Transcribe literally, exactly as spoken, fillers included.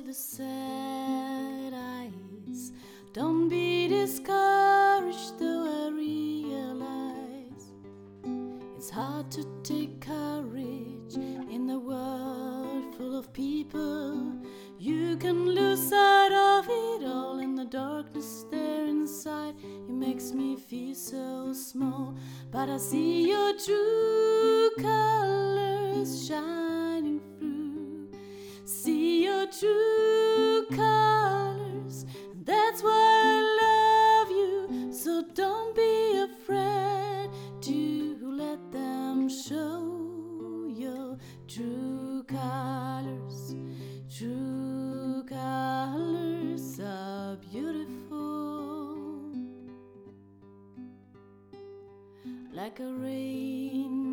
the sad eyes. Don't be discouraged, though I realize it's hard to take courage in the world full of people. You can lose sight of it all in the darkness there inside. It makes me feel so small, but I see your true colors shining through. See your true colors, and that's why I love you. So don't be afraid to let them show your true colors. True colors are beautiful, like a rain